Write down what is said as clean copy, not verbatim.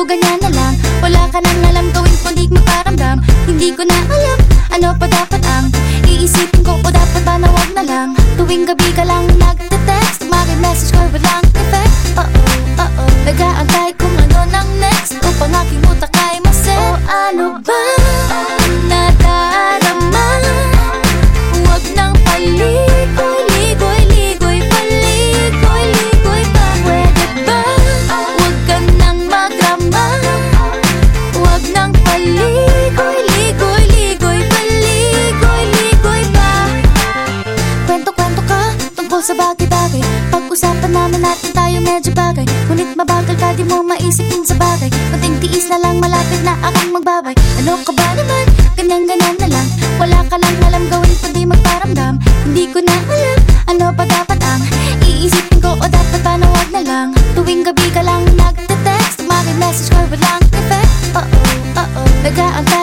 ganyan na lang. Wala ka nang alam gawin kundi magparamdam. Hindi ko na alam ano pa dapat ang iisipin ko, o dapat ba na wag na lang. Tuwing gabi ka lang nagte-text, message ko walang effect. Nag-aantay kung ano nang next upang aking utak ay maset. O ano ba nadarama? Huwag nang paligoy-ligoy-ligoy, paligoy-ligoy pa. Pwede ba? Huwag ka nang magrama. Huwag nang paligoy-ligoy-ligoy, paligoy-ligoy pa. Kwento-kwento ka tungkol sa bagay-bagay. Pag-usapan naman natin tayo medyo bagay. Ngunit mabagal ka, di mo maisipin sa bagay. Kunting tiis na lang, malapit na akong magbabay. Ano ka ba naman? Ganyan-ganyan na lang. Wala ka lang alam gawin kundi magparamdam. Hindi ko na alam ano pa dapat ang iisipin ko, o dapat ba na wag na lang. Tuwing gabi ka lang nagte-text, message ko walang effect. Nag-aantay